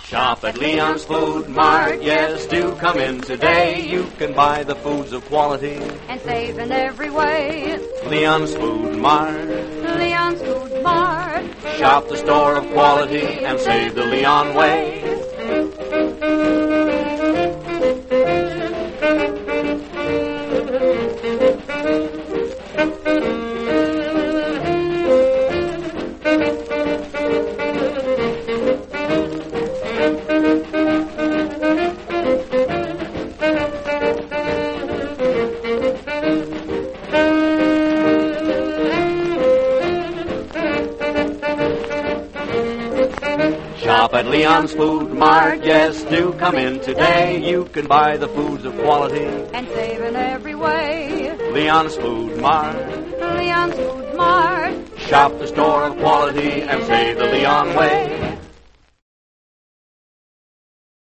Shop at Leon's Food Mart, yes, do come in today. You can buy the foods of quality and save in every way. Leon's Food Mart. Leon's Food Mart. Shop the store of quality and save the Leon way. Shop at Leon's Food Mart, yes, do come in today. You can buy the foods of quality and save in every way. Leon's Food Mart. Leon's Food Mart. Shop the store of quality and save the Leon way.